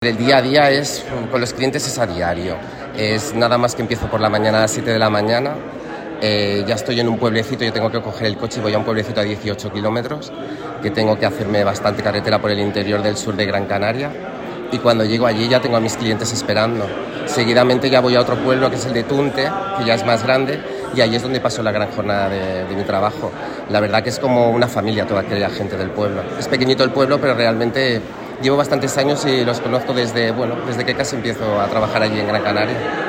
El día a día con los clientes es a diario. Es nada más que empiezo por la mañana a las 7 de la mañana. Ya estoy en un pueblecito, yo tengo que coger el coche y voy a un pueblecito a 18 kilómetros, que tengo que hacerme bastante carretera por el interior del sur de Gran Canaria. Y cuando llego allí ya tengo a mis clientes esperando. Seguidamente ya voy a otro pueblo que es el de Tunte, que ya es más grande, y ahí es donde paso la gran jornada de mi trabajo. La verdad que es como una familia toda aquella gente del pueblo. Es pequeñito el pueblo, pero realmente llevo bastantes años y los conozco desde que casi empiezo a trabajar allí en Gran Canaria.